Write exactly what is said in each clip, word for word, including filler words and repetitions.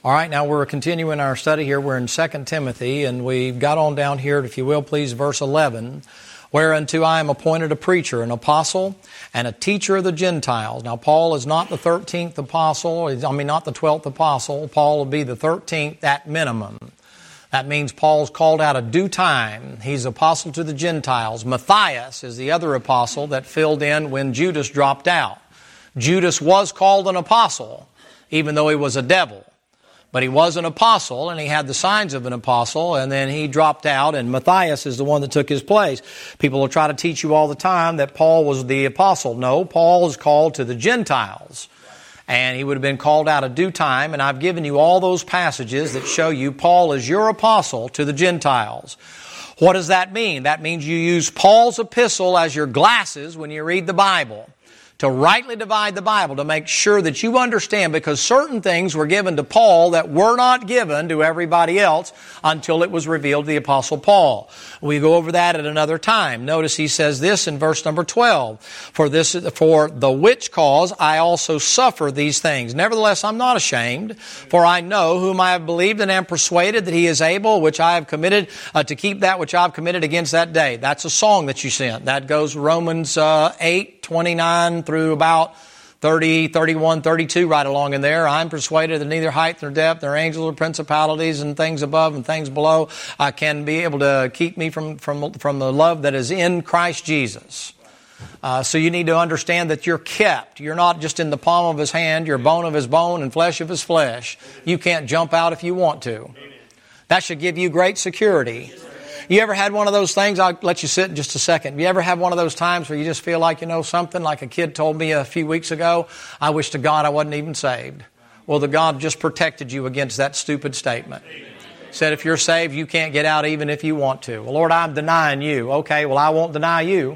All right, now we're continuing our study here. We're in Second Timothy, and we've got on down here, if you will, please, verse eleven. Whereunto I am appointed a preacher, an apostle, and a teacher of the Gentiles. Now, Paul is not the thirteenth apostle, I mean, not the twelfth apostle. Paul will be the thirteenth at minimum. That means Paul's called out a due time. He's apostle to the Gentiles. Matthias is the other apostle that filled in when Judas dropped out. Judas was called an apostle, even though he was a devil. But he was an apostle, and he had the signs of an apostle, and then he dropped out, and Matthias is the one that took his place. People will try to teach you all the time that Paul was the apostle. No, Paul is called to the Gentiles, and he would have been called out at due time, and I've given you all those passages that show you Paul is your apostle to the Gentiles. What does that mean? That means you use Paul's epistle as your glasses when you read the Bible, to rightly divide the Bible, to make sure that you understand, because certain things were given to Paul that were not given to everybody else until it was revealed to the Apostle Paul. We go over that at another time. Notice he says this in verse number twelve. For this, for the which cause I also suffer these things. Nevertheless, I'm not ashamed, for I know whom I have believed and am persuaded that he is able, which I have committed, uh, to keep that which I have committed against that day. That's a song that you sent. That goes Romans uh, eight, twenty-nine through about thirty, thirty-one, thirty-two, right along in there. I'm persuaded that neither height nor depth nor angels or principalities and things above and things below uh, can be able to keep me from, from, from the love that is in Christ Jesus. Uh, so you need to understand that you're kept. You're not just in the palm of His hand. You're bone of His bone and flesh of His flesh. You can't jump out if you want to. That should give you great security. You ever had one of those things? I'll let you sit in just a second. You ever had one of those times where you just feel like you know something? Like a kid told me a few weeks ago, I wish to God I wasn't even saved. Well, the God just protected you against that stupid statement. Said if you're saved, you can't get out even if you want to. Well, Lord, I'm denying you. Okay, well, I won't deny you.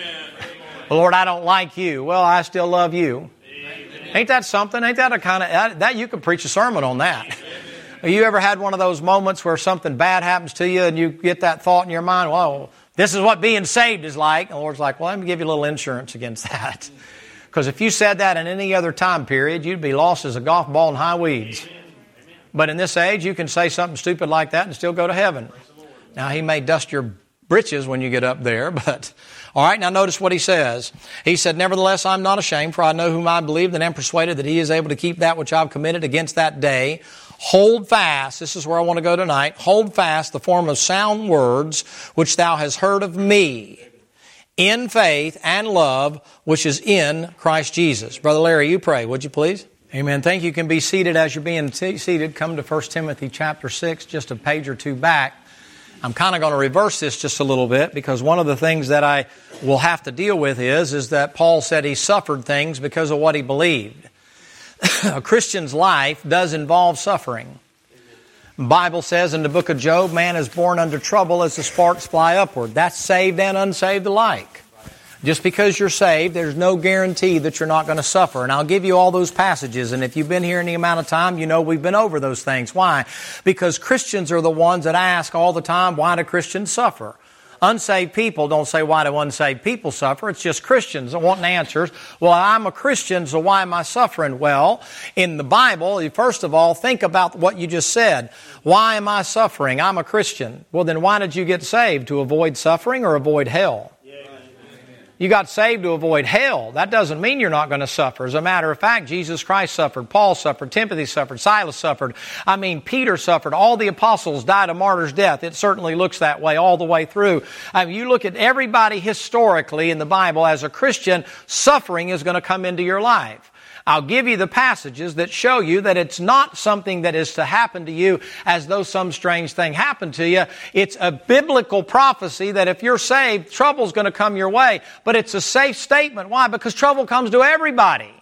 Well, Lord, I don't like you. Well, I still love you. Ain't that something? Ain't that a kind of, that you could preach a sermon on that. You ever had one of those moments where something bad happens to you and you get that thought in your mind, well, this is what being saved is like. And the Lord's like, well, let me give you a little insurance against that. Because if you said that in any other time period, you'd be lost as a golf ball in high weeds. But in this age, you can say something stupid like that and still go to heaven. Now, He may dust your britches when you get up there, but... All right, now notice what he says. He said, nevertheless, I'm not ashamed, for I know whom I believe and am persuaded that He is able to keep that which I've committed against that day. Hold fast, this is where I want to go tonight, hold fast the form of sound words which thou hast heard of me in faith and love which is in Christ Jesus. Brother Larry, you pray, would you please? Amen. Thank you. You can be seated. As you're being t- seated, come to First Timothy chapter six, just a page or two back. I'm kind of going to reverse this just a little bit, because one of the things that I will have to deal with is, is that Paul said he suffered things because of what he believed. A Christian's life does involve suffering. The Bible says in the book of Job, man is born under trouble as the sparks fly upward. That's saved and unsaved alike. Just because you're saved, there's no guarantee that you're not going to suffer. And I'll give you all those passages. And if you've been here any amount of time, you know we've been over those things. Why? Because Christians are the ones that ask all the time, why do Christians suffer? Unsaved people don't say, why do unsaved people suffer? It's just Christians wanting answers. Well, I'm a Christian, so why am I suffering? Well, in the Bible, first of all, think about what you just said. Why am I suffering? I'm a Christian. Well, then why did you get saved? To avoid suffering or avoid hell? You got saved to avoid hell. That doesn't mean you're not going to suffer. As a matter of fact, Jesus Christ suffered. Paul suffered. Timothy suffered. Silas suffered. I mean, Peter suffered. All the apostles died a martyr's death. It certainly looks that way all the way through. I mean, you look at everybody historically in the Bible, as a Christian, suffering is going to come into your life. I'll give you the passages that show you that it's not something that is to happen to you as though some strange thing happened to you. It's a biblical prophecy that if you're saved, trouble's going to come your way. But it's a safe statement. Why? Because trouble comes to everybody.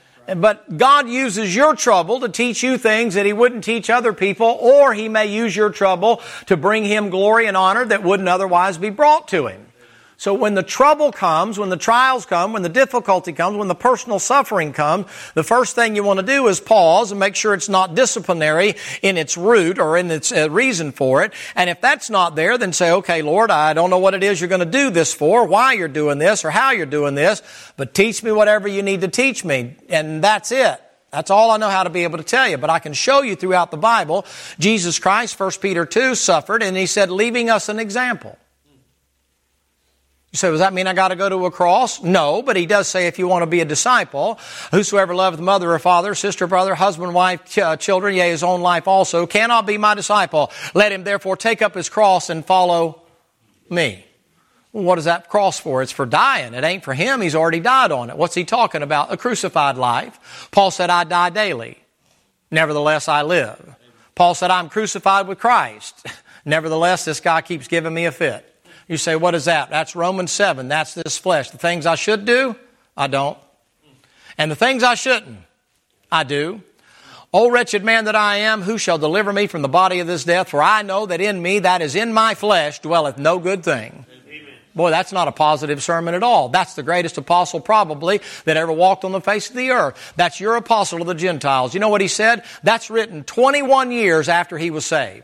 But God uses your trouble to teach you things that He wouldn't teach other people, or He may use your trouble to bring Him glory and honor that wouldn't otherwise be brought to Him. So when the trouble comes, when the trials come, when the difficulty comes, when the personal suffering comes, the first thing you want to do is pause and make sure it's not disciplinary in its root or in its uh, reason for it. And if that's not there, then say, okay, Lord, I don't know what it is you're going to do this for, why you're doing this, or how you're doing this, but teach me whatever you need to teach me. And that's it. That's all I know how to be able to tell you. But I can show you throughout the Bible, Jesus Christ, First Peter two, suffered, and He said, leaving us an example. You say, does that mean I got to go to a cross? No, but He does say if you want to be a disciple, whosoever loveth mother or father, sister, brother, husband, wife, ch- uh, children, yea, his own life also, cannot be my disciple. Let him therefore take up his cross and follow me. Well, what is that cross for? It's for dying. It ain't for Him. He's already died on it. What's He talking about? A crucified life. Paul said, I die daily. Nevertheless, I live. Paul said, I'm crucified with Christ. Nevertheless, this guy keeps giving me a fit. You say, what is that? That's Romans seven. That's this flesh. The things I should do, I don't. And the things I shouldn't, I do. O wretched man that I am, who shall deliver me from the body of this death? For I know that in me, that is in my flesh, dwelleth no good thing. Amen. Boy, that's not a positive sermon at all. That's the greatest apostle probably that ever walked on the face of the earth. That's your apostle to the Gentiles. You know what he said? That's written twenty-one years after he was saved.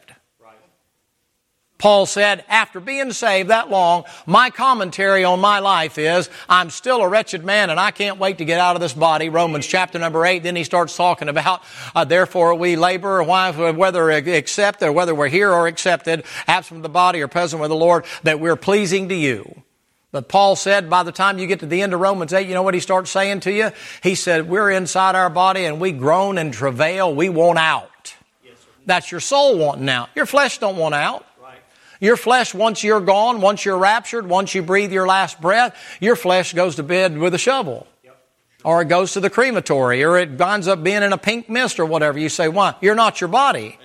Paul said, after being saved that long, my commentary on my life is, I'm still a wretched man and I can't wait to get out of this body. Romans chapter number eight. Then he starts talking about, uh, therefore we labor, whether accepted or whether we're here or accepted, absent from the body or present with the Lord, that we're pleasing to you. But Paul said, by the time you get to the end of Romans eight, you know what he starts saying to you? He said, we're inside our body and we groan and travail. We want out. Yes, sir. That's your soul wanting out. Your flesh don't want out. Your flesh, once you're gone, once you're raptured, once you breathe your last breath, your flesh goes to bed with a shovel. Yep. Or it goes to the crematory, or it winds up being in a pink mist or whatever. You say, why? You're not your body.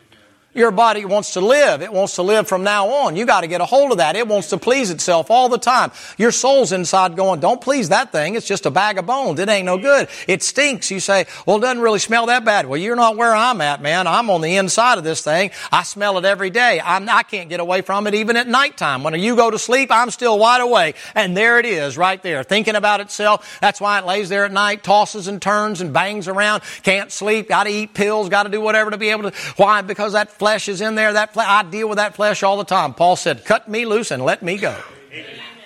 Your body wants to live. It wants to live from now on. You got to get a hold of that. It wants to please itself all the time. Your soul's inside going, don't please that thing. It's just a bag of bones. It ain't no good. It stinks. You say, well, it doesn't really smell that bad. Well, you're not where I'm at, man. I'm on the inside of this thing. I smell it every day. I'm, I can't get away from it even at nighttime. When you go to sleep, I'm still wide awake. And there it is right there, thinking about itself. That's why it lays there at night, tosses and turns and bangs around. Can't sleep. Got to eat pills. Got to do whatever to be able to. Why? Because that flesh is in there. That flesh, I deal with that flesh all the time. Paul said, cut me loose and let me go. Amen.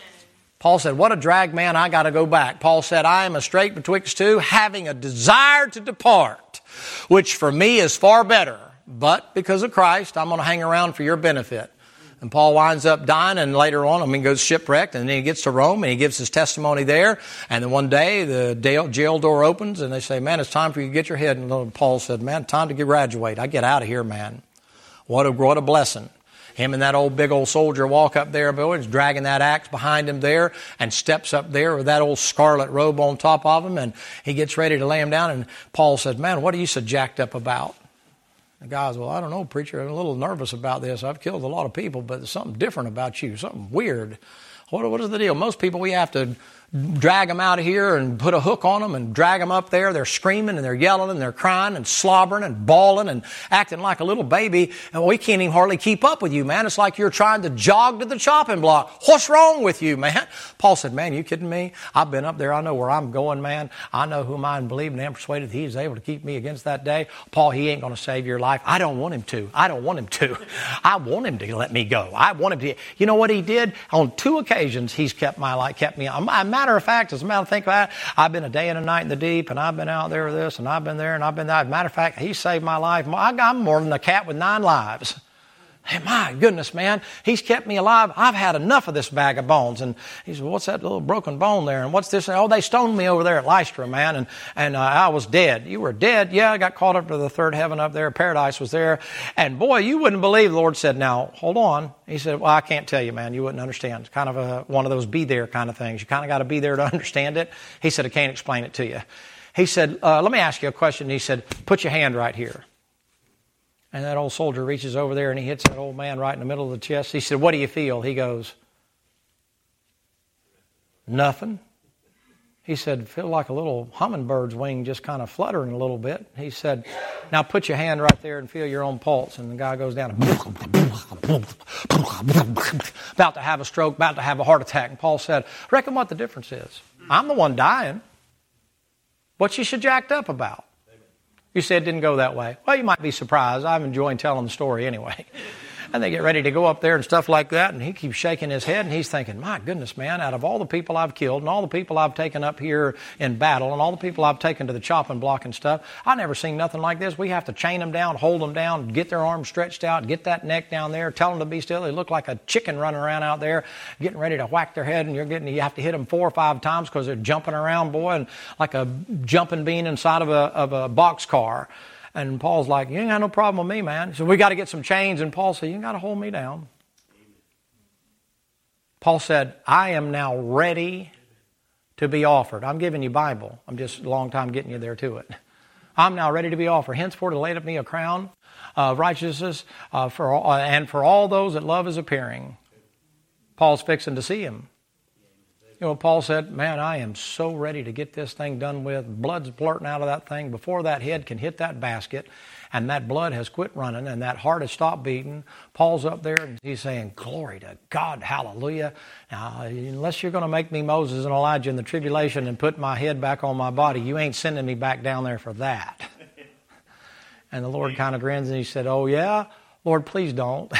Paul said, what a drag man, I got to go back. Paul said, I am a strait betwixt two, having a desire to depart, which for me is far better. But because of Christ, I'm going to hang around for your benefit. And Paul winds up dying, and later on, I mean, goes shipwrecked, and then he gets to Rome, and he gives his testimony there. And then one day, the jail door opens, and they say, man, it's time for you to get your head. And Paul said, man, time to graduate. I get out of here, man. What a, what a blessing. Him and that old big old soldier walk up there, boy, he's dragging that axe behind him there, and steps up there with that old scarlet robe on top of him, and he gets ready to lay him down, and Paul says, man, what are you so jacked up about? The guy's, well, I don't know, preacher, I'm a little nervous about this. I've killed a lot of people, but there's something different about you, something weird. What, what is the deal? Most people, we have to drag them out of here and put a hook on them and drag them up there. They're screaming and they're yelling and they're crying and slobbering and bawling and acting like a little baby. And we can't even hardly keep up with you, man. It's like you're trying to jog to the chopping block. What's wrong with you, man? Paul said, man, you kidding me? I've been up there. I know where I'm going, man. I know whom I believe and am persuaded he is able to keep me against that day. Paul, he ain't going to save your life. I don't want him to. I don't want him to. I want him to let me go. I want him to. You know what he did? On two occasions, he's kept my life, kept me. A matter of fact, as a matter of think about it, I've been a day and a night in the deep, and I've been out there with this, and I've been there, and I've been there. As a matter of fact, he saved my life. I'm more than a cat with nine lives. Hey, my goodness, man, he's kept me alive. I've had enough of this bag of bones. And he said, what's that little broken bone there? And what's this? Oh, they stoned me over there at Lystra, man, and, and uh, I was dead. You were dead? Yeah, I got caught up to the third heaven up there. Paradise was there. And boy, you wouldn't believe, the Lord said, now, hold on. He said, well, I can't tell you, man. You wouldn't understand. It's kind of a, one of those be there kind of things. You kind of got to be there to understand it. He said, I can't explain it to you. He said, uh, let me ask you a question. He said, put your hand right here. And that old soldier reaches over there and he hits that old man right in the middle of the chest. He said, what do you feel? He goes, nothing. He said, feel like a little hummingbird's wing just kind of fluttering a little bit. He said, now put your hand right there and feel your own pulse. And the guy goes down, about to have a stroke, about to have a heart attack. And Paul said, reckon what the difference is. I'm the one dying. What you so jacked up about? You said it didn't go that way. Well, you might be surprised. I'm enjoying telling the story anyway. And they get ready to go up there and stuff like that, and he keeps shaking his head, and he's thinking, my goodness, man, out of all the people I've killed and all the people I've taken up here in battle and all the people I've taken to the chopping block and stuff, I've never seen nothing like this. We have to chain them down, hold them down, get their arms stretched out, get that neck down there, tell them to be still. They look like a chicken running around out there, getting ready to whack their head, and you're getting, you have to hit them four or five times because they're jumping around, boy, and like a jumping bean inside of a, of a boxcar. And Paul's like, you ain't got no problem with me, man. So we got to get some chains. And Paul said, you ain't got to hold me down. Paul said, I am now ready to be offered. I'm giving you Bible. I'm just a long time getting you there to it. I'm now ready to be offered. Henceforth, to lay up me a crown of righteousness uh, for all, uh, and for all those that love is appearing. Paul's fixing to see him. You know, Paul said, man, I am so ready to get this thing done with. Blood's blurting out of that thing before that head can hit that basket, and that blood has quit running, and that heart has stopped beating. Paul's up there, and he's saying, glory to God, hallelujah. Now, unless you're going to make me Moses and Elijah in the tribulation and put my head back on my body, you ain't sending me back down there for that. And the Lord kind of grins, and he said, oh, yeah? Lord, please don't.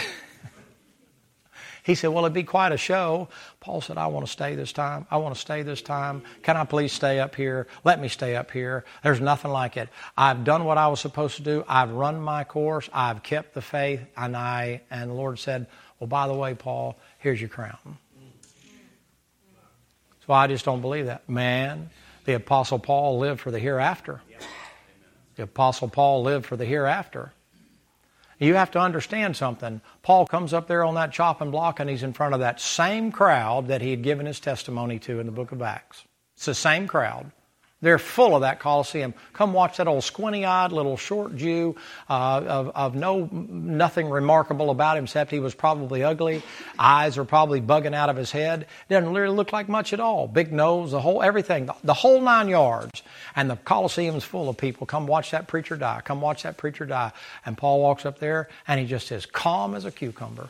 He said, well, it'd be quite a show. Paul said, I want to stay this time. I want to stay this time. Can I please stay up here? Let me stay up here. There's nothing like it. I've done what I was supposed to do. I've run my course. I've kept the faith. And I, and the Lord said, well, by the way, Paul, here's your crown. So I just don't believe that. Man, the Apostle Paul lived for the hereafter. The Apostle Paul lived for the hereafter. You have to understand something. Paul comes up there on that chopping block, and he's in front of that same crowd that he had given his testimony to in the book of Acts. It's the same crowd. They're full of that Colosseum. Come watch that old squinty-eyed little short Jew uh, of, of no nothing remarkable about him except he was probably ugly. Eyes are probably bugging out of his head. Doesn't really look like much at all. Big nose, the whole everything, the, the whole nine yards. And the Colosseum's full of people. Come watch that preacher die. Come watch that preacher die. And Paul walks up there, and he just is calm as a cucumber.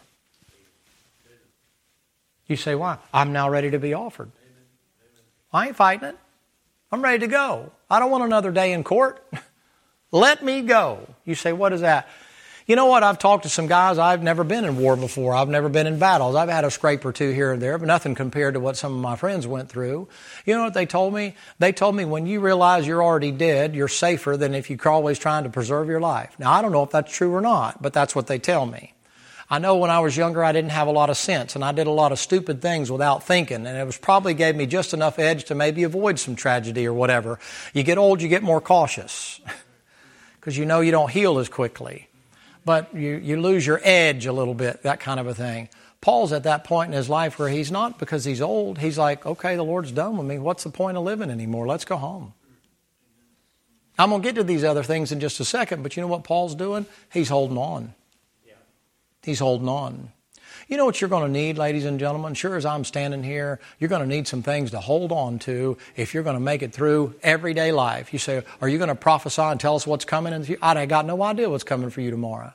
You say, why? I'm now ready to be offered. I ain't fighting it. I'm ready to go. I don't want another day in court. Let me go. You say, what is that? You know what? I've talked to some guys. I've never been in war before. I've never been in battles. I've had a scrape or two here and there, but nothing compared to what some of my friends went through. You know what they told me? They told me when you realize you're already dead, you're safer than if you're always trying to preserve your life. Now, I don't know if that's true or not, but that's what they tell me. I know when I was younger, I didn't have a lot of sense, and I did a lot of stupid things without thinking, and it was probably gave me just enough edge to maybe avoid some tragedy or whatever. You get old, you get more cautious because you know you don't heal as quickly, but you, you lose your edge a little bit, that kind of a thing. Paul's at that point in his life where he's not because he's old. He's like, okay, the Lord's done with me. What's the point of living anymore? Let's go home. I'm going to get to these other things in just a second, but you know what Paul's doing? He's holding on. He's holding on. You know what you're going to need, ladies and gentlemen? Sure as I'm standing here, you're going to need some things to hold on to if you're going to make it through everyday life. You say, are you going to prophesy and tell us what's coming? In the future? I got no idea what's coming for you tomorrow.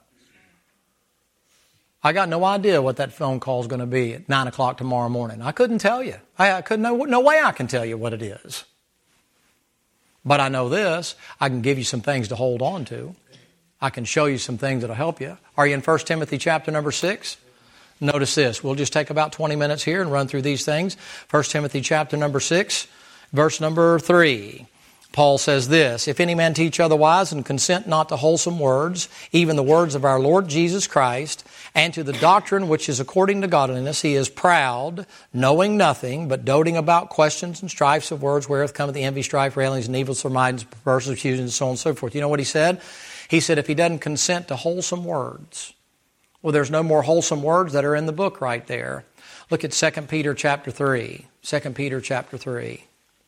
I got no idea what that phone call is going to be at nine o'clock tomorrow morning. I couldn't tell you. I, I couldn't. No, no way I can tell you what it is. But I know this. I can give you some things to hold on to. I can show you some things that will help you. Are you in First Timothy chapter number six? Notice this. We'll just take about twenty minutes here and run through these things. First Timothy chapter number six, verse number three. Paul says this, if any man teach otherwise and consent not to wholesome words, even the words of our Lord Jesus Christ, and to the doctrine which is according to godliness, he is proud, knowing nothing, but doting about questions and strifes of words, wherewith cometh the envy, strife, railings, and evil surmisings, persecutions, and so on and so forth. You know what he said? He said if he doesn't consent to wholesome words, well, there's no more wholesome words that are in the book right there. Look at Second Peter chapter three. Second Peter chapter three.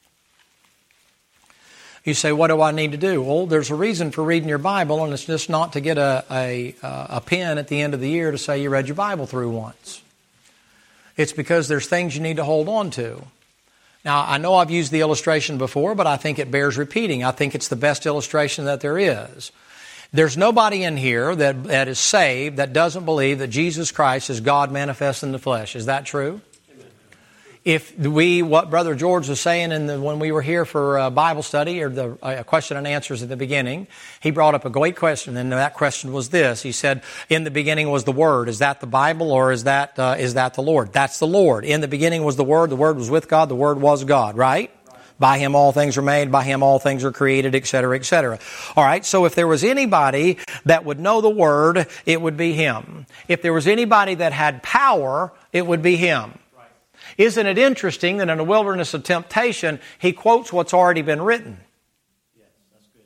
You say, what do I need to do? Well, there's a reason for reading your Bible, and it's just not to get a, a, a pen at the end of the year to say you read your Bible through once. It's because there's things you need to hold on to. Now, I know I've used the illustration before, but I think it bears repeating. I think it's the best illustration that there is. There's nobody in here that, that is saved that doesn't believe that Jesus Christ is God manifest in the flesh. Is that true? Amen. if we, what Brother George was saying in the, when we were here for uh, Bible study or the uh, question and answers at the beginning, he brought up a great question, and that question was this. He said, in the beginning was the Word. Is that the Bible or is that uh, is that the Lord? That's the Lord. In the beginning was the Word. The Word was with God. The Word was God, right? By Him all things are made. By Him all things are created, et cetera, et cetera. All right, so if there was anybody that would know the Word, it would be Him. If there was anybody that had power, it would be Him. Isn't it interesting that in the wilderness of temptation, He quotes what's already been written? Yes, that's good.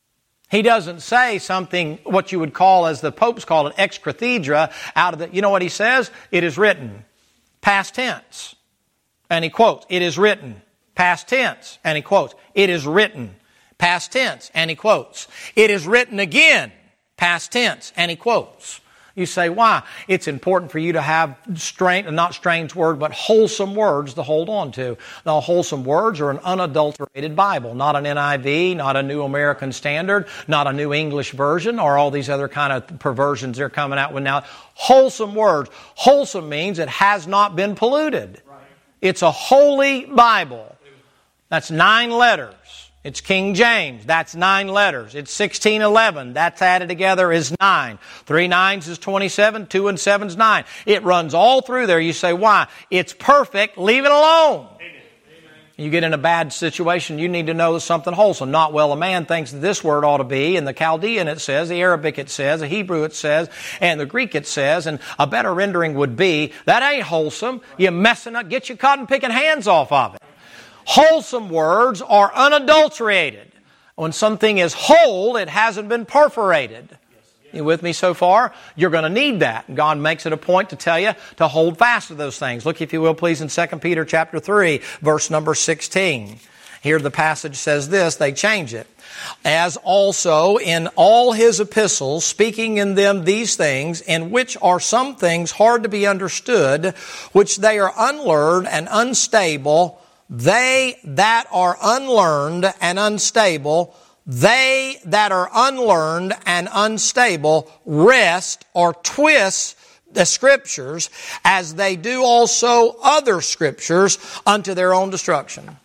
He doesn't say something, what you would call, as the popes call it, ex cathedra, out of the, you know what He says? It is written. Past tense. And He quotes, it is written. Past tense. And He quotes, it is written. Past tense. And He quotes, it is written again. Past tense. And He quotes. You say, why? It's important for you to have strange, not strange word, but wholesome words to hold on to. Now, wholesome words are an unadulterated Bible, not an N I V, not a New American Standard, not a New English Version, or all these other kind of perversions they're coming out with now. Wholesome words. Wholesome means it has not been polluted. Right. It's a holy Bible. That's nine letters. It's King James. That's nine letters. It's sixteen eleven. That's added together is nine. Three nines is twenty-seven. Two and seven is nine. It runs all through there. You say, why? It's perfect. Leave it alone. Amen. You get in a bad situation, you need to know something wholesome. Not, well, a man thinks that this word ought to be, and the Chaldean it says, the Arabic it says, the Hebrew it says, and the Greek it says, and a better rendering would be, that ain't wholesome. You're messing up. Get your cotton picking hands off of it. Wholesome words are unadulterated. When something is whole, it hasn't been perforated. You with me so far? You're going to need that. God makes it a point to tell you to hold fast to those things. Look, if you will, please, in Second Peter chapter three, verse number sixteen. Here the passage says this, they change it. As also in all his epistles, speaking in them these things, in which are some things hard to be understood, which they are unlearned and unstable, they that are unlearned and unstable, they that are unlearned and unstable wrest or twist the Scriptures, as they do also other Scriptures, unto their own destruction.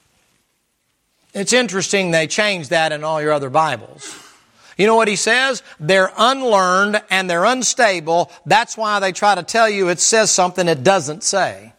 It's interesting they changed that in all your other Bibles. You know what he says? They're unlearned and they're unstable. That's why they try to tell you it says something it doesn't say.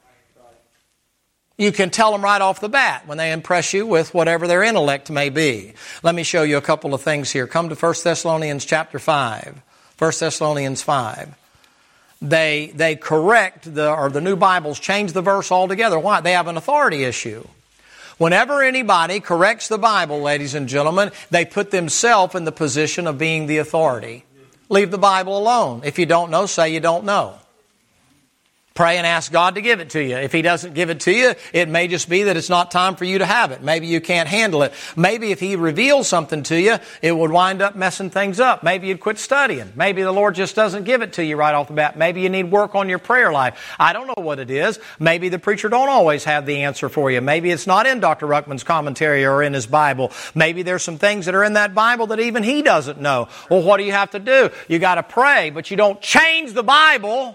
You can tell them right off the bat when they impress you with whatever their intellect may be. Let me show you a couple of things here. Come to First Thessalonians chapter five. First Thessalonians five. They they correct the or the New Bibles change the verse altogether. Why? They have an authority issue. Whenever anybody corrects the Bible, ladies and gentlemen, they put themselves in the position of being the authority. Leave the Bible alone. If you don't know, say you don't know. Pray and ask God to give it to you. If He doesn't give it to you, it may just be that it's not time for you to have it. Maybe you can't handle it. Maybe if He reveals something to you, it would wind up messing things up. Maybe you'd quit studying. Maybe the Lord just doesn't give it to you right off the bat. Maybe you need work on your prayer life. I don't know what it is. Maybe the preacher don't always have the answer for you. Maybe it's not in Doctor Ruckman's commentary or in his Bible. Maybe there's some things that are in that Bible that even he doesn't know. Well, what do you have to do? You got to pray, but you don't change the Bible.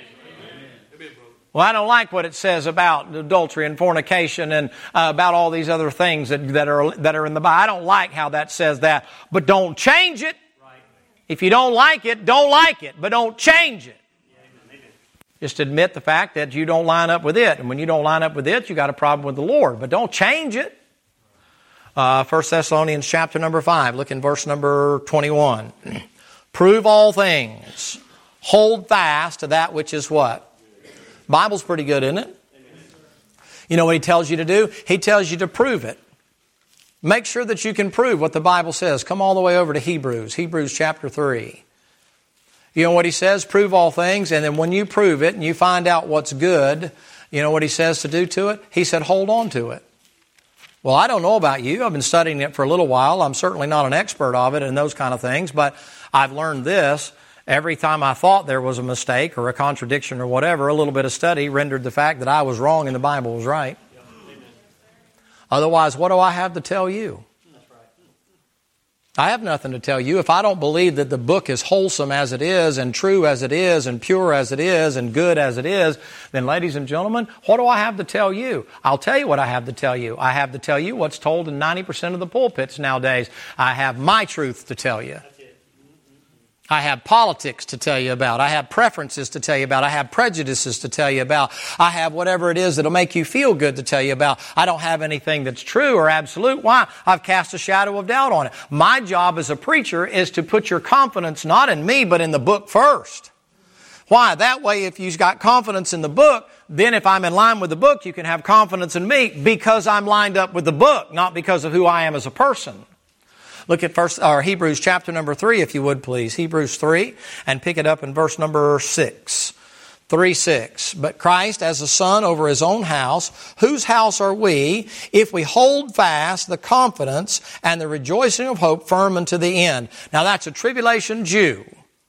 Well, I don't like what it says about adultery and fornication and uh, about all these other things that, that are that are in the Bible. I don't like how that says that. But don't change it. If you don't like it, don't like it. But don't change it. Just admit the fact that you don't line up with it. And when you don't line up with it, you got a problem with the Lord. But don't change it. Uh, First Thessalonians chapter number five. Look in verse number twenty-one. Prove all things. Hold fast to that which is what? Bible's pretty good, isn't it? You know what he tells you to do? He tells you to prove it. Make sure that you can prove what the Bible says. Come all the way over to Hebrews, Hebrews chapter three. You know what he says? Prove all things, and then when you prove it and you find out what's good, you know what he says to do to it? He said, hold on to it. Well, I don't know about you. I've been studying it for a little while. I'm certainly not an expert of it and those kind of things, but I've learned this. Every time I thought there was a mistake or a contradiction or whatever, a little bit of study rendered the fact that I was wrong and the Bible was right. Otherwise, what do I have to tell you? I have nothing to tell you. If I don't believe that the book is wholesome as it is, and true as it is, and pure as it is, and good as it is, then ladies and gentlemen, what do I have to tell you? I'll tell you what I have to tell you. I have to tell you what's told in ninety percent of the pulpits nowadays. I have my truth to tell you. I have politics to tell you about. I have preferences to tell you about. I have prejudices to tell you about. I have whatever it is that'll make you feel good to tell you about. I don't have anything that's true or absolute. Why? I've cast a shadow of doubt on it. My job as a preacher is to put your confidence not in me, but in the book first. Why? That way, if you've got confidence in the book, then if I'm in line with the book, you can have confidence in me because I'm lined up with the book, not because of who I am as a person. Look at first, or Hebrews chapter number three, if you would please. Hebrews three, and pick it up in verse number six. three six. But Christ as a son over his own house, whose house are we, if we hold fast the confidence and the rejoicing of hope firm unto the end. Now that's a tribulation Jew.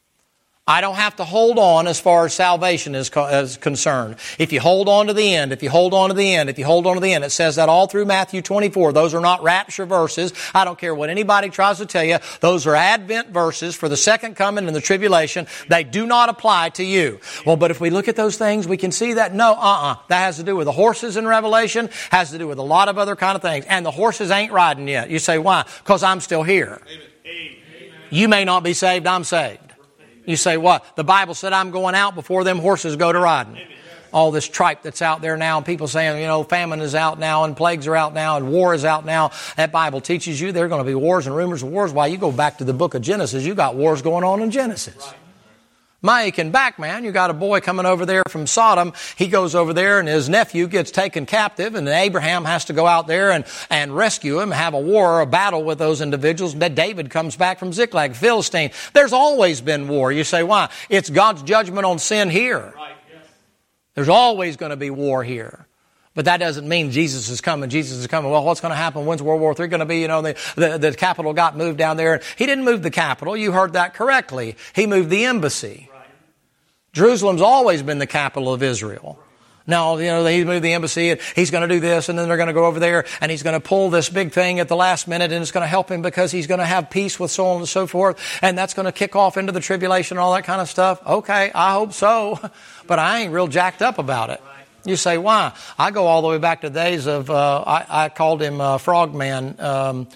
I don't have to hold on as far as salvation is, co- is concerned. If you hold on to the end, if you hold on to the end, if you hold on to the end, it says that all through Matthew twenty-four. Those are not rapture verses. I don't care what anybody tries to tell you. Those are Advent verses for the second coming and the tribulation. They do not apply to you. Well, but if we look at those things, we can see that no, uh-uh. That has to do with the horses in Revelation, has to do with a lot of other kind of things. And the horses ain't riding yet. You say, why? Because I'm still here. Amen. You may not be saved, I'm saved. You say, what? The Bible said I'm going out before them horses go to riding. All this tripe that's out there now, and people saying, you know, famine is out now, and plagues are out now, and war is out now. That Bible teaches you there are going to be wars and rumors of wars. Why, you go back to the book of Genesis, you got wars going on in Genesis. Mike and back, man, you got a boy coming over there from Sodom. He goes over there and his nephew gets taken captive, and then Abraham has to go out there and, and rescue him, have a war, a battle with those individuals. And then David comes back from Ziklag, Philistine. There's always been war. You say, why? It's God's judgment on sin here. Right, yes. There's always going to be war here. But that doesn't mean Jesus is coming. Jesus is coming. Well, what's going to happen? When's World War Three going to be? You know, the, the, the capital got moved down there. He didn't move the capital. You heard that correctly. He moved the embassy. Jerusalem's always been the capital of Israel. Now, you know, he moved the embassy and he's going to do this, and then they're going to go over there and he's going to pull this big thing at the last minute, and it's going to help him because he's going to have peace with so on and so forth, and that's going to kick off into the tribulation and all that kind of stuff. Okay, I hope so, but I ain't real jacked up about it. You say, why? I go all the way back to the days of, uh, I, I called him uh, Frogman, um,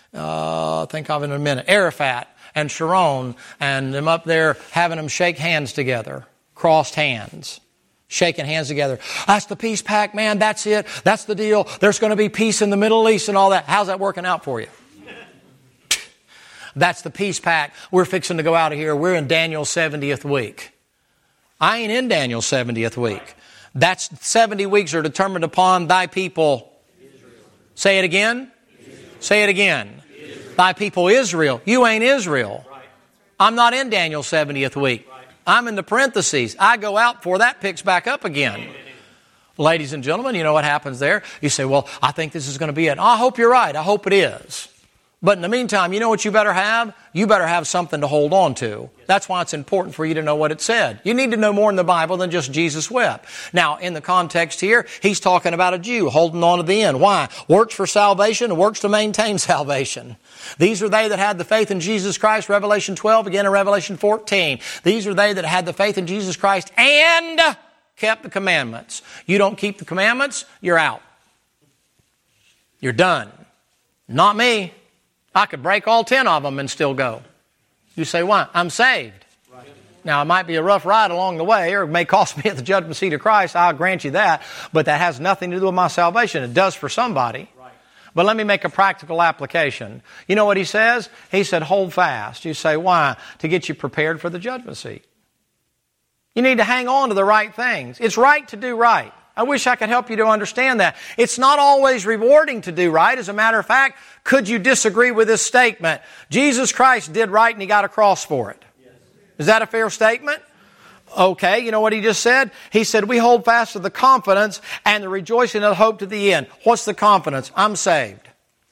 uh, think of it in a minute, Arafat and Sharon, and them up there having them shake hands together. Crossed hands, shaking hands together. That's the peace pact, man. That's it. That's the deal. There's going to be peace in the Middle East and all that. How's that working out for you? That's the peace pact. We're fixing to go out of here. We're in Daniel's seventieth week. I ain't in Daniel's seventieth week. That's seventy weeks are determined upon thy people. Israel. Say it again. Israel. Say it again. Israel. Thy people Israel. You ain't Israel. Right. I'm not in Daniel's seventieth week. Right. I'm in the parentheses. I go out before that picks back up again. Amen. Ladies and gentlemen, you know what happens there? You say, well, I think this is going to be it. I hope you're right. I hope it is. But in the meantime, you know what you better have? You better have something to hold on to. That's why it's important for you to know what it said. You need to know more in the Bible than just Jesus wept. Now, in the context here, he's talking about a Jew holding on to the end. Why? Works for salvation, works to maintain salvation. These are they that had the faith in Jesus Christ, Revelation twelve, again in Revelation fourteen. These are they that had the faith in Jesus Christ and kept the commandments. You don't keep the commandments, you're out. You're done. Not me. I could break all ten of them and still go. You say, why? I'm saved. Right. Now, it might be a rough ride along the way, or it may cost me at the judgment seat of Christ. I'll grant you that. But that has nothing to do with my salvation. It does for somebody. Right. But let me make a practical application. You know what he says? He said, hold fast. You say, why? To get you prepared for the judgment seat. You need to hang on to the right things. It's right to do right. I wish I could help you to understand that. It's not always rewarding to do right. As a matter of fact, could you disagree with this statement? Jesus Christ did right and he got a cross for it. Yes. Is that a fair statement? Okay, you know what he just said? He said, we hold fast to the confidence and the rejoicing of hope to the end. What's the confidence? I'm saved.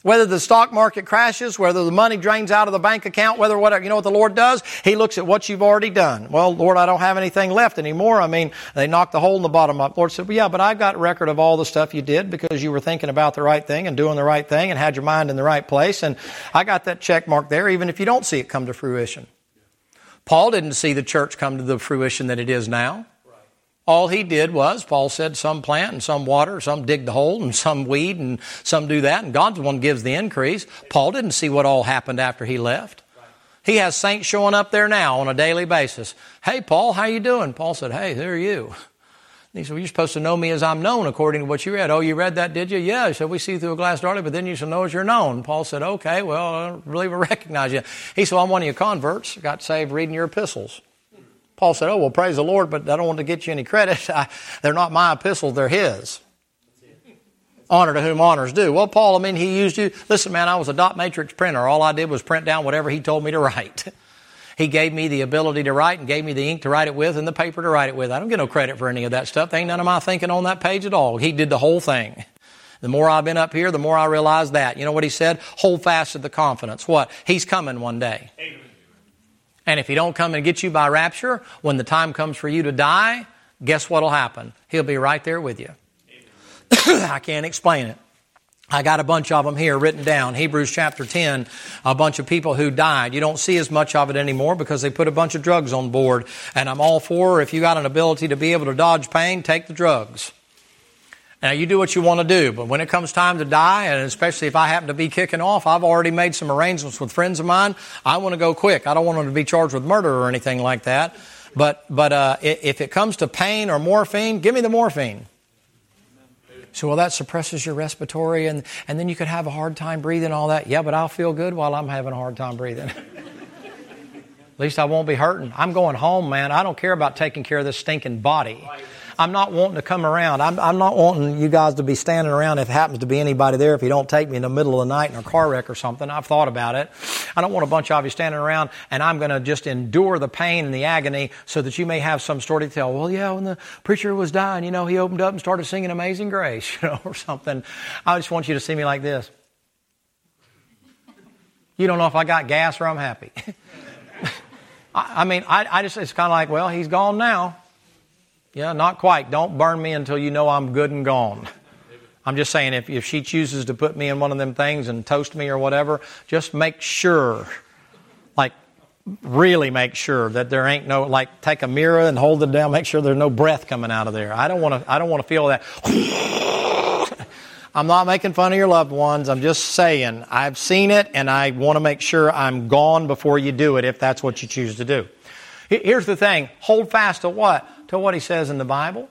Whether the stock market crashes, whether the money drains out of the bank account, whether whatever, you know what the Lord does? He looks at what you've already done. Well, Lord, I don't have anything left anymore. I mean, they knocked the hole in the bottom up. Lord said, well, yeah, but I've got record of all the stuff you did because you were thinking about the right thing and doing the right thing and had your mind in the right place. And I got that check mark there, even if you don't see it come to fruition. Paul didn't see the church come to the fruition that it is now. All he did was, Paul said, some plant and some water, some dig the hole and some weed and some do that, and God's the one who gives the increase. Paul didn't see what all happened after he left. He has saints showing up there now on a daily basis. Hey, Paul, how you doing? Paul said, hey, who are you? And he said, well, you're supposed to know me as I'm known according to what you read. Oh, you read that, did you? Yeah. He said, we see through a glass darkly, but then you shall know as you're known. Paul said, okay, well, I don't really recognize you. He said, well, I'm one of your converts. Got saved reading your epistles. Paul said, oh, well, praise the Lord, but I don't want to get you any credit. I, they're not my epistles, they're his. Honor to whom honors due. Well, Paul, I mean, he used you. Listen, man, I was a dot matrix printer. All I did was print down whatever he told me to write. He gave me the ability to write and gave me the ink to write it with and the paper to write it with. I don't get no credit for any of that stuff. There ain't none of my thinking on that page at all. He did the whole thing. The more I've been up here, the more I realize that. You know what he said? Hold fast to the confidence. What? He's coming one day. Amen. And if he don't come and get you by rapture, when the time comes for you to die, guess what will happen? He'll be right there with you. I can't explain it. I got a bunch of them here written down. Hebrews chapter ten, a bunch of people who died. You don't see as much of it anymore because they put a bunch of drugs on board. And I'm all for, if you got an ability to be able to dodge pain, take the drugs. Now, you do what you want to do, but when it comes time to die, and especially if I happen to be kicking off, I've already made some arrangements with friends of mine. I want to go quick. I don't want them to be charged with murder or anything like that. But but uh, if it comes to pain or morphine, give me the morphine. So, well, that suppresses your respiratory, and, and then you could have a hard time breathing and all that. Yeah, but I'll feel good while I'm having a hard time breathing. At least I won't be hurting. I'm going home, man. I don't care about taking care of this stinking body. I'm not wanting to come around. I'm, I'm not wanting you guys to be standing around if it happens to be anybody there if you don't take me in the middle of the night in a car wreck or something. I've thought about it. I don't want a bunch of you standing around and I'm going to just endure the pain and the agony so that you may have some story to tell. Well, yeah, when the preacher was dying, you know, he opened up and started singing Amazing Grace, you know, or something. I just want you to see me like this. You don't know if I got gas or I'm happy. I, I mean, I, I just, it's kind of like, well, he's gone now. Yeah, not quite. Don't burn me until you know I'm good and gone. I'm just saying, if, if she chooses to put me in one of them things and toast me or whatever, just make sure, like really make sure that there ain't no, like take a mirror and hold it down, make sure there's no breath coming out of there. I don't want to, I don't want to feel that. I'm not making fun of your loved ones. I'm just saying, I've seen it and I want to make sure I'm gone before you do it if that's what you choose to do. Here's the thing. Hold fast to what? To what he says in the Bible.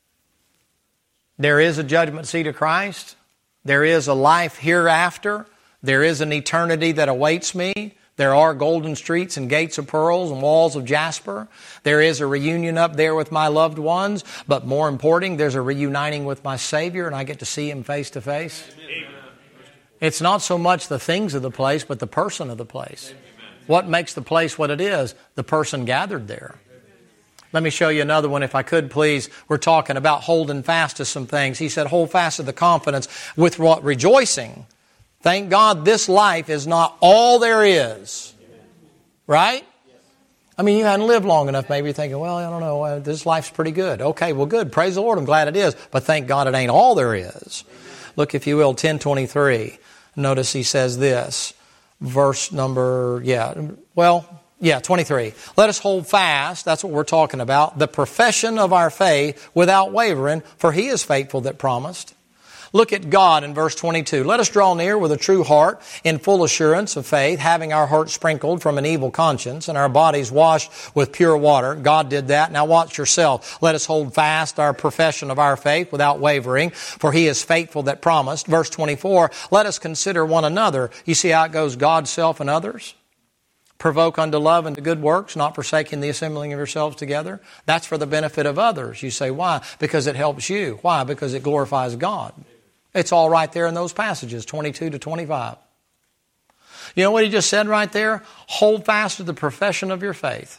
There is a judgment seat of Christ. There is a life hereafter. There is an eternity that awaits me. There are golden streets and gates of pearls and walls of jasper. There is a reunion up there with my loved ones. But more important, there's a reuniting with my Savior and I get to see Him face to face. Amen. It's not so much the things of the place, but the person of the place. What makes the place what it is? The person gathered there. Let me show you another one, if I could, please. We're talking about holding fast to some things. He said, hold fast to the confidence with what? Rejoicing. Thank God this life is not all there is. Right? I mean, you hadn't lived long enough. Maybe you're thinking, well, I don't know, uh, this life's pretty good. Okay, well, good. Praise the Lord. I'm glad it is. But thank God it ain't all there is. Look, if you will, ten twenty-three. Notice he says this. Verse number, yeah, well, yeah, twenty-three. Let us hold fast, that's what we're talking about, the profession of our faith without wavering, for He is faithful that promised. Look at God in verse twenty-two. Let us draw near with a true heart in full assurance of faith, having our hearts sprinkled from an evil conscience and our bodies washed with pure water. God did that. Now watch yourself. Let us hold fast our profession of our faith without wavering, for He is faithful that promised. Verse twenty-four, let us consider one another. You see how it goes, God, self, and others? Provoke unto love and to good works, not forsaking the assembling of yourselves together. That's for the benefit of others. You say, why? Because it helps you. Why? Because it glorifies God. It's all right there in those passages, twenty-two to twenty-five. You know what he just said right there? Hold fast to the profession of your faith.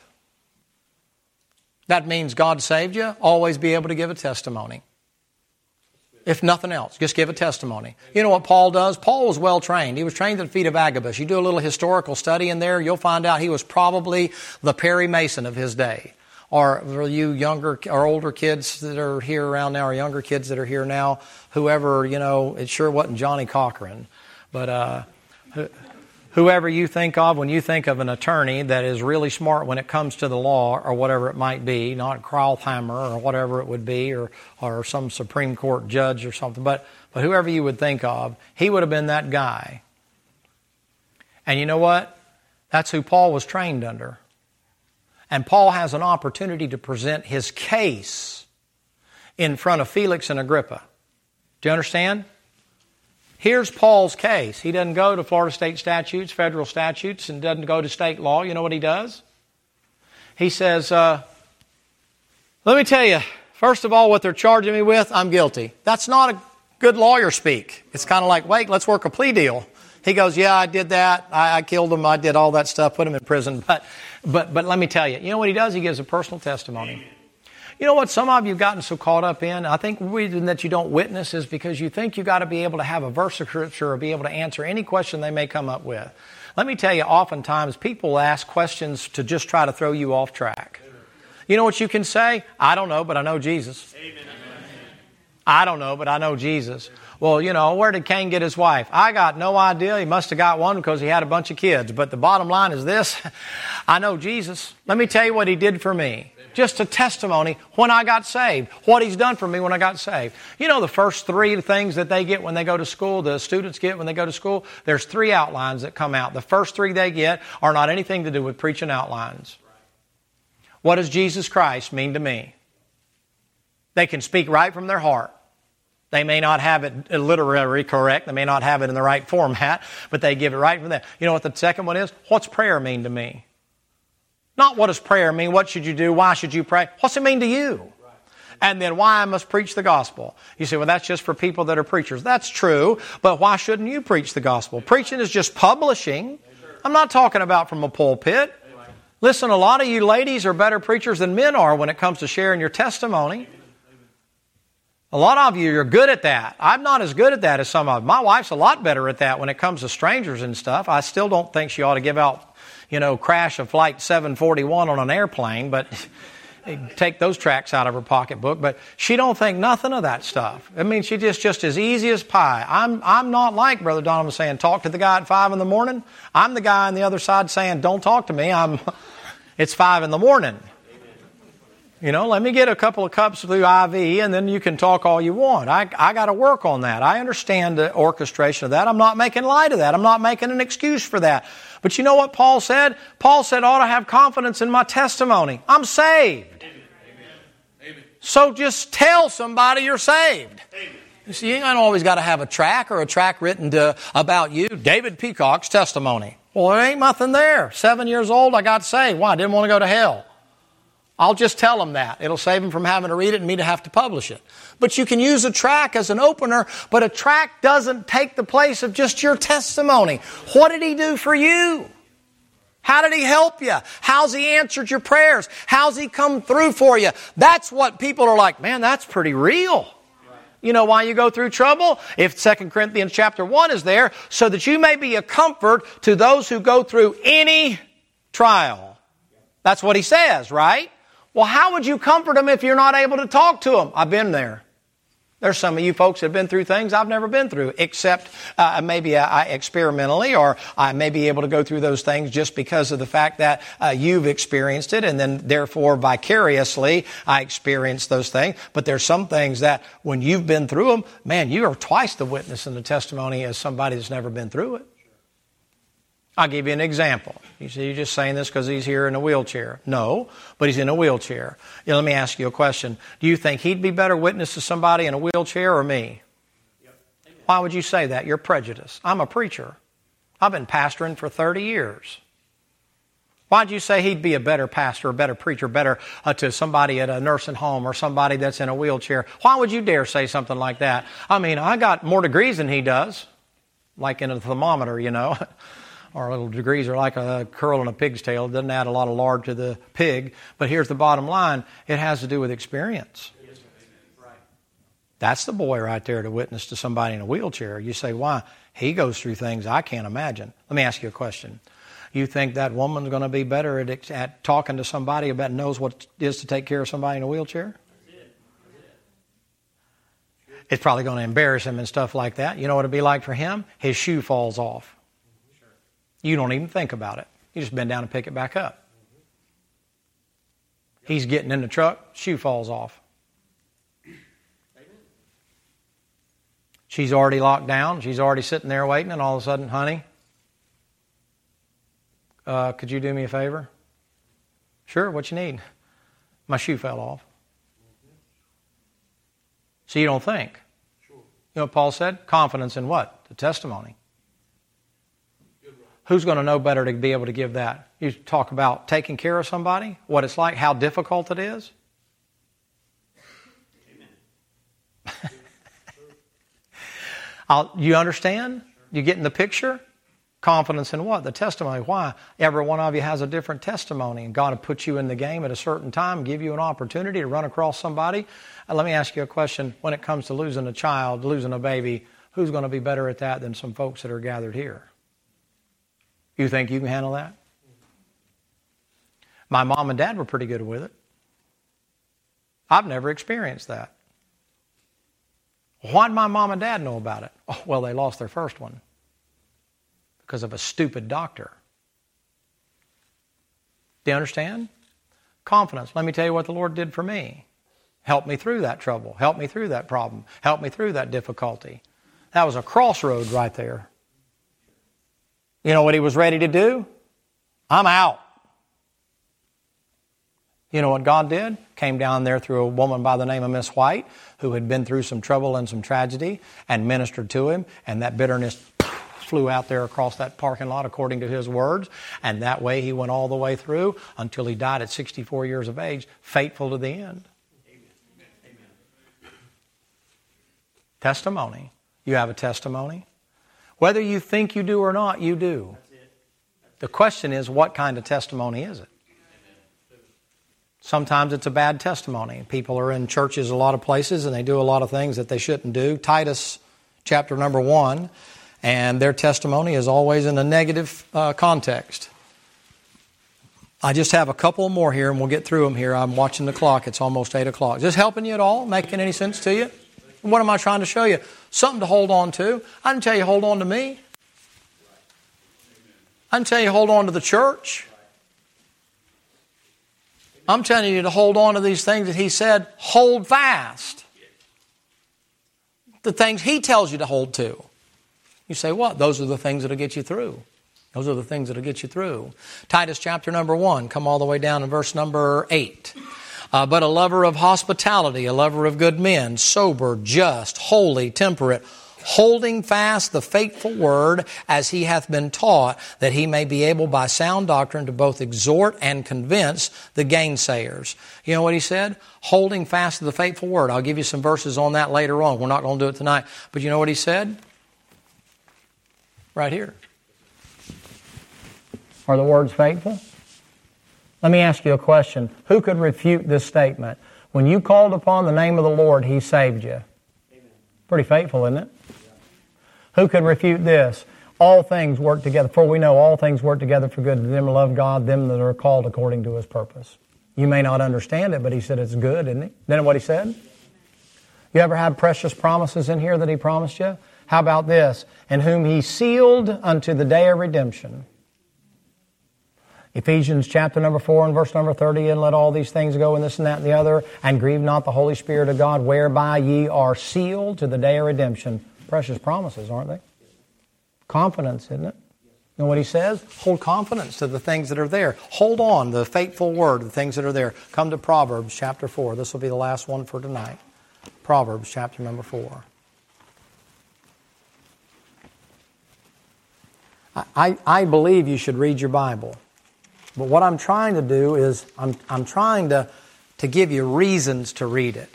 That means God saved you. Always be able to give a testimony. If nothing else, just give a testimony. You know what Paul does? Paul was well trained. He was trained at the feet of Agabus. You do a little historical study in there, you'll find out he was probably the Perry Mason of his day. Or for you younger or older kids that are here around now, or younger kids that are here now, whoever, you know, it sure wasn't Johnny Cochran. But uh, whoever you think of when you think of an attorney that is really smart when it comes to the law or whatever it might be, not Krauthammer or whatever it would be, or, or some Supreme Court judge or something, but, but whoever you would think of, he would have been that guy. And you know what? That's who Paul was trained under. And Paul has an opportunity to present his case in front of Felix and Agrippa. Do you understand? Here's Paul's case. He doesn't go to Florida state statutes, federal statutes, and doesn't go to state law. You know what he does? He says, uh, let me tell you, first of all, what they're charging me with, I'm guilty. That's not a good lawyer speak. It's kind of like, wait, let's work a plea deal. He goes, yeah, I did that. I, I killed him. I did all that stuff, put him in prison. But, but, but let me tell you, you know what he does? He gives a personal testimony. You know what some of you have gotten so caught up in? I think the reason that you don't witness is because you think you've got to be able to have a verse of Scripture or be able to answer any question they may come up with. Let me tell you, oftentimes people ask questions to just try to throw you off track. You know what you can say? I don't know, but I know Jesus. Amen. I don't know, but I know Jesus. Well, you know, where did Cain get his wife? I got no idea. He must have got one because he had a bunch of kids. But the bottom line is this. I know Jesus. Let me tell you what He did for me. Just a testimony when I got saved. What He's done for me when I got saved. You know the first three things that they get when they go to school, the students get when they go to school? There's three outlines that come out. The first three they get are not anything to do with preaching outlines. What does Jesus Christ mean to me? They can speak right from their heart. They may not have it literally correct. They may not have it in the right format, but they give it right from there. You know what the second one is? What's prayer mean to me? Not what does prayer mean? What should you do? Why should you pray? What's it mean to you? And then why I must preach the gospel. You say, well, that's just for people that are preachers. That's true, but why shouldn't you preach the gospel? Preaching is just publishing. I'm not talking about from a pulpit. Listen, a lot of you ladies are better preachers than men are when it comes to sharing your testimony. A lot of you are good at that. I'm not as good at that as some of them. My wife's a lot better at that when it comes to strangers and stuff. I still don't think she ought to give out, you know, crash of flight seven forty-one on an airplane, but take those tracts out of her pocketbook. But she don't think nothing of that stuff. I mean, she just just as easy as pie. I'm I'm not like Brother Donovan saying, talk to the guy at five in the morning. I'm the guy on the other side saying, don't talk to me. I'm. It's five in the morning. You know, let me get a couple of cups through I V and then you can talk all you want. I, I got to work on that. I understand the orchestration of that. I'm not making light of that. I'm not making an excuse for that. But you know what Paul said? Paul said, I ought to have confidence in my testimony. I'm saved. Amen. Amen. So just tell somebody you're saved. Amen. You see, you ain't always got to have a track or a track written to, about you. David Peacock's testimony. Well, there ain't nothing there. Seven years old, I got saved. Why? I didn't want to go to hell. I'll just tell them that. It'll save them from having to read it and me to have to publish it. But you can use a track as an opener, but a track doesn't take the place of just your testimony. What did He do for you? How did He help you? How's He answered your prayers? How's He come through for you? That's what people are like, man, that's pretty real. You know why you go through trouble? If Second Corinthians chapter one is there, so that you may be a comfort to those who go through any trial. That's what he says, right? Well, how would you comfort them if you're not able to talk to them? I've been there. There's some of you folks that have been through things I've never been through, except uh, maybe I, experimentally, or I may be able to go through those things just because of the fact that uh, you've experienced it, and then therefore vicariously I experienced those things. But there's some things that when you've been through them, man, you are twice the witness and the testimony as somebody that's never been through it. I'll give you an example. You say, you're just saying this because he's here in a wheelchair. No, but he's in a wheelchair. You know, let me ask you a question. Do you think he'd be better witness to somebody in a wheelchair or me? Yep. Why would you say that? You're prejudiced. I'm a preacher. I've been pastoring for thirty years. Why'd you say he'd be a better pastor, a better preacher, better uh, to somebody at a nursing home or somebody that's in a wheelchair? Why would you dare say something like that? I mean, I got more degrees than he does, like in a thermometer, you know. Our little degrees are like a curl in a pig's tail. It doesn't add a lot of lard to the pig. But here's the bottom line. It has to do with experience. That's the boy right there to witness to somebody in a wheelchair. You say, why? He goes through things I can't imagine. Let me ask you a question. You think that woman's going to be better at, at talking to somebody about knows what it is to take care of somebody in a wheelchair? It's probably going to embarrass him and stuff like that. You know what it'd be like for him? His shoe falls off. You don't even think about it. You just bend down and pick it back up. He's getting in the truck, shoe falls off. She's already locked down. She's already sitting there waiting, and all of a sudden, honey, uh, could you do me a favor? Sure, what you need? My shoe fell off. So you don't think. You know what Paul said? Confidence in what? The testimony. Who's going to know better to be able to give that? You talk about taking care of somebody, what it's like, how difficult it is. Amen. I'll, you understand? You getting the picture? Confidence in what? The testimony. Why? Every one of you has a different testimony, and God will put you in the game at a certain time, give you an opportunity to run across somebody. And let me ask you a question. When it comes to losing a child, losing a baby, who's going to be better at that than some folks that are gathered here? You think you can handle that? My mom and dad were pretty good with it. I've never experienced that. Why did my mom and dad know about it? Oh, well, they lost their first one because of a stupid doctor. Do you understand? Confidence. Let me tell you what the Lord did for me. Helped me through that trouble. Helped me through that problem. Helped me through that difficulty. That was a crossroad right there. You know what he was ready to do? I'm out. You know what God did? Came down there through a woman by the name of Miss White, who had been through some trouble and some tragedy, and ministered to him, and that bitterness flew out there across that parking lot according to his words, and that way he went all the way through until he died at sixty-four years of age, faithful to the end. Amen. Amen. Testimony. You have a testimony. Whether you think you do or not, you do. The question is, what kind of testimony is it? Sometimes it's a bad testimony. People are in churches a lot of places and they do a lot of things that they shouldn't do. Titus chapter number one, and their testimony is always in a negative uh, context. I just have a couple more here and we'll get through them here. I'm watching the clock. It's almost eight o'clock. Is this helping you at all? Making any sense to you? What am I trying to show you? Something to hold on to. I didn't tell you hold on to me. I didn't tell you hold on to the church. I'm telling you to hold on to these things that he said, hold fast. The things he tells you to hold to. You say, what? Those are the things that will get you through. Those are the things that will get you through. Titus chapter number one, come all the way down to verse number eight. Uh, but a lover of hospitality, a lover of good men, sober, just, holy, temperate, holding fast the faithful word as he hath been taught, that he may be able by sound doctrine to both exhort and convince the gainsayers. You know what he said? Holding fast to the faithful word. I'll give you some verses on that later on. We're not going to do it tonight. But you know what he said? Right here. Are the words faithful? Let me ask you a question. Who could refute this statement? When you called upon the name of the Lord, he saved you. Amen. Pretty faithful, isn't it? Yeah. Who could refute this? All things work together. For we know all things work together for good to them that love God, them that are called according to his purpose. You may not understand it, but he said it's good, isn't it? Isn't it what he said? You ever had precious promises in here that he promised you? How about this? In whom he sealed unto the day of redemption. Ephesians chapter number four and verse number thirty, and let all these things go and this and that and the other, and grieve not the Holy Spirit of God, whereby ye are sealed to the day of redemption. Precious promises, aren't they? Confidence, isn't it? You know what he says? Hold confidence to the things that are there. Hold on, the faithful word, the things that are there. Come to Proverbs chapter four. This will be the last one for tonight. Proverbs chapter number four. I, I, I believe you should read your Bible. But what I'm trying to do is I'm I'm trying to, to give you reasons to read it.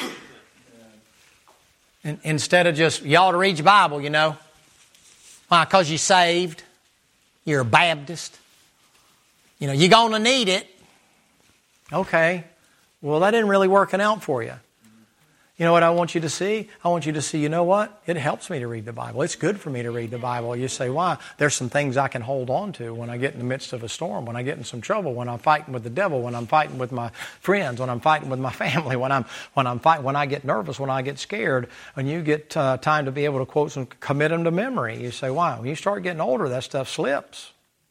In, instead of just, you ought to read your Bible, you know. Why? Because you're saved. You're a Baptist. You know, you're going to need it. Okay. Well, that isn't really working out for you. You know what I want you to see? I want you to see, you know what? It helps me to read the Bible. It's good for me to read the Bible. You say, why? There's some things I can hold on to when I get in the midst of a storm, when I get in some trouble, when I'm fighting with the devil, when I'm fighting with my friends, when I'm fighting with my family, when I'm when I'm fighting, when I get nervous, when I get scared. When you get uh, time to be able to quote some, commit them to memory. You say, why? When you start getting older, that stuff slips.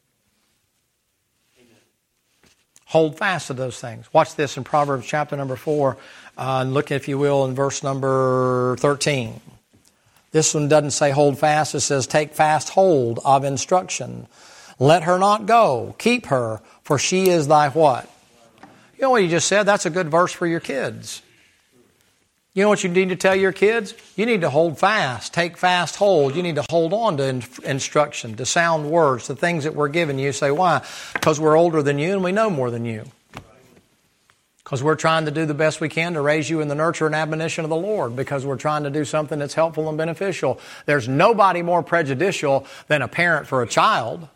Amen. Hold fast to those things. Watch this in Proverbs chapter number four. Uh, and look, if you will, in verse number thirteen. This one doesn't say hold fast. It says take fast hold of instruction. Let her not go. Keep her, for she is thy what? You know what you just said? That's a good verse for your kids. You know what you need to tell your kids? You need to hold fast. Take fast hold. You need to hold on to in- instruction, to sound words, to things that we're giving you. You say, why? Because we're older than you and we know more than you. Because we're trying to do the best we can to raise you in the nurture and admonition of the Lord. Because we're trying to do something that's helpful and beneficial. There's nobody more prejudicial than a parent for a child.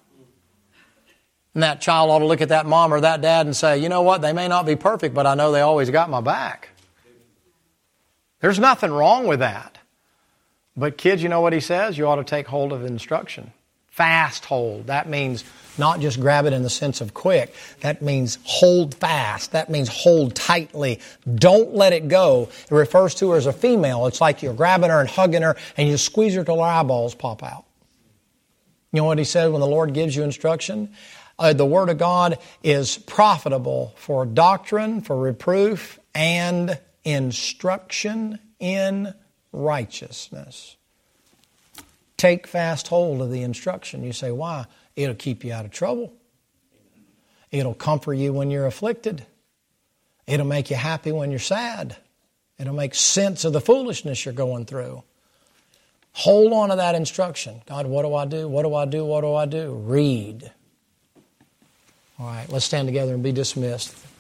And that child ought to look at that mom or that dad and say, you know what, they may not be perfect, but I know they always got my back. There's nothing wrong with that. But kids, you know what he says? You ought to take hold of instruction. Fast hold. That means not just grab it in the sense of quick. That means hold fast. That means hold tightly. Don't let it go. It refers to her as a female. It's like you're grabbing her and hugging her and you squeeze her till her eyeballs pop out. You know what he said when the Lord gives you instruction? Uh, the Word of God is profitable for doctrine, for reproof, and instruction in righteousness. Take fast hold of the instruction. You say, why? It'll keep you out of trouble. It'll comfort you when you're afflicted. It'll make you happy when you're sad. It'll make sense of the foolishness you're going through. Hold on to that instruction. God, what do I do? What do I do? What do I do? Read. All right, let's stand together and be dismissed.